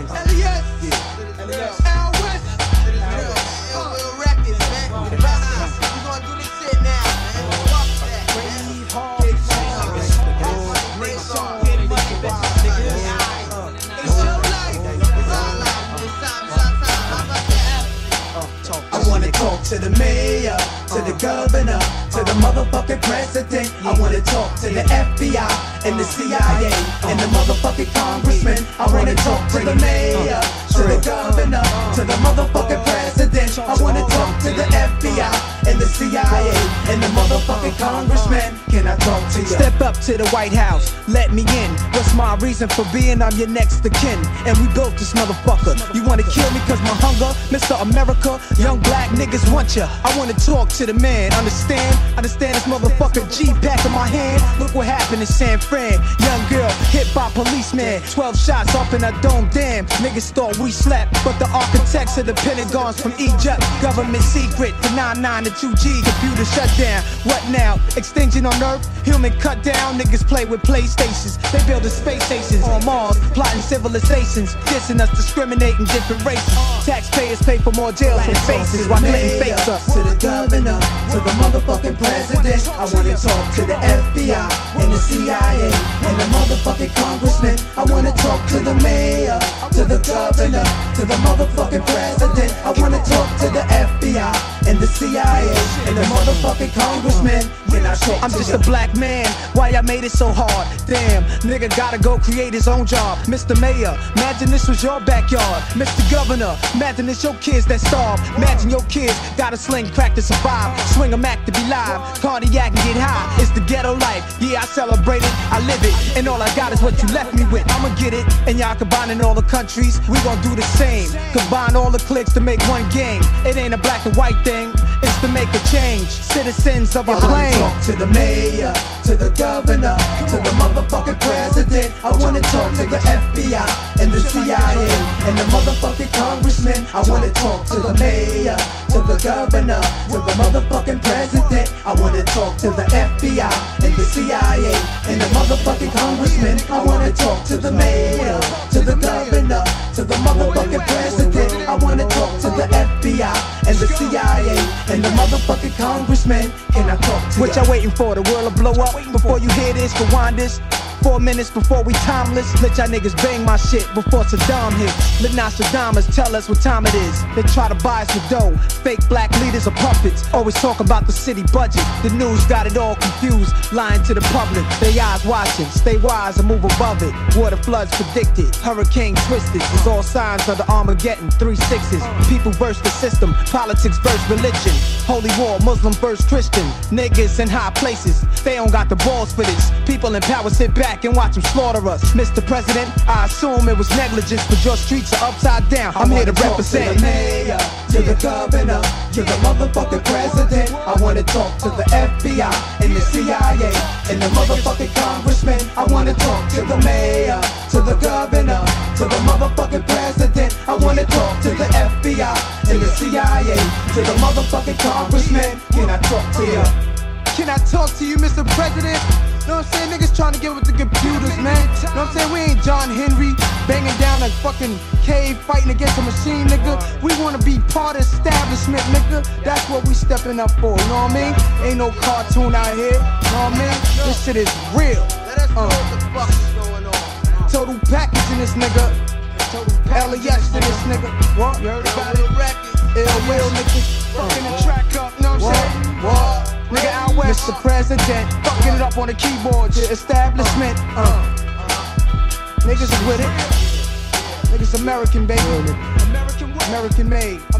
thing. Elias. Al West. Will Records, man. We gonna do this shit now, man. Fuck that, man. Big song. Great song. It's your life. It's our life. It's time. How about that? I wanna talk to the mayor, to the governor, to the motherfucking president. I wanna talk to the FBI and the CIA and the motherfucking congressman. I wanna talk to the mayor, to the governor, to the motherfucking president. I wanna talk to the FBI and the CIA and the motherfucking congressman. Can I talk to you? Step up to the White House, let me in. What's my reason for being? I'm your next of kin. And we built this motherfucker. You wanna kill me cause my hunger? Mr. America, young black niggas want ya. I wanna talk to the man, understand? Understand this motherfucker G-pack in my hand. Look what happened in San Fran. Young girl hit by policeman. 12 shots up in her dome, damn. Niggas thought we slept, but the architects of the Pentagons from Egypt. Government secret, the 9-9 to 2G. Computer shut down. What now? Extinction on Earth? Human cut down. Niggas play with PlayStations. They building space stations on Mars, plotting civilizations, dissing us, discriminating different races. Taxpayers pay for more jails and faces while Clinton fakes us. To the governor, to the motherfucking president. I wanna talk to the FBI and the CIA and the motherfucking congressman. I wanna talk to the mayor, to the governor, to the motherfucking president. I wanna talk to the FBI and the CIA and the motherfucking congressman. Can I talk I'm to just you? a black man, why I made it so hard? Damn, nigga gotta go create his own job. Mr. Mayor, imagine this was your backyard. Mr. Governor, imagine it's your kids that starve. Imagine your kids gotta sling crack to survive. Swing a Mac to be live, cardiac and get high. It's the ghetto life, yeah I celebrate it, I live it. And all I got is what you left me with. I'ma get it, and y'all combining all the countries. We gon' do the same, combine all the cliques to make one game. It ain't a black and white thing, it's to make a change. Citizens of a plane. Talk to the mayor, to the governor, to the motherfucking president. I wanna talk to the FBI and the CIA and the motherfucking congressman. I wanna talk to the mayor, to the governor, to the motherfucking president. I wanna talk to the FBI and the CIA and the motherfucking congressman. I wanna talk to the mayor, to the governor, to the motherfucking president. I wanna talk to the FBI and the CIA and the motherfucking congressman. Can I talk to What you? y'all waiting for? The world will blow up before you hear this, rewind this. 4 minutes before we timeless. Let y'all niggas bang my shit before Saddam hits. Let Nostradamus tell us what time it is. They try to buy us with dough. Fake black leaders are puppets. Always talk about the city budget. The news got it all confused. Lying to the public. They eyes watching. Stay wise and move above it. Water floods predicted. Hurricane twisted. It's all signs of the Armageddon. 3 6s. People versus the system. Politics versus religion. Holy war. Muslim versus Christian. Niggas in high places. They don't got the balls for this. People in power sit back and watch them slaughter us. Mr. President, I assume it was negligence, but your streets are upside down. I'm here to represent. To the mayor, to the governor, to the motherfucking president. I wanna talk to the FBI and the CIA and the motherfucking congressman. I wanna talk to the mayor, to the governor, to the motherfucking president. I wanna talk to the FBI and the CIA, to the motherfucking congressman. Can I talk to you? Can I talk to you, Mr. President? Know what I'm saying? Niggas trying to get with the computers, man. Know what I'm saying? We ain't John Henry banging down a fucking cave fighting against a machine, nigga. We wanna be part of establishment, nigga. That's what we stepping up for, you know what I mean? Ain't no cartoon out here, you know what I mean? This shit is real. Let us know what the fuck is going on. Total package in this nigga. LES in this nigga. What? You heard about it? Ill will, niggas. Fucking the track up, you know what I'm saying? What? Nigga out west, Mr. President, fucking it up on the keyboard, the establishment, Niggas is with it. Niggas American, baby. American made.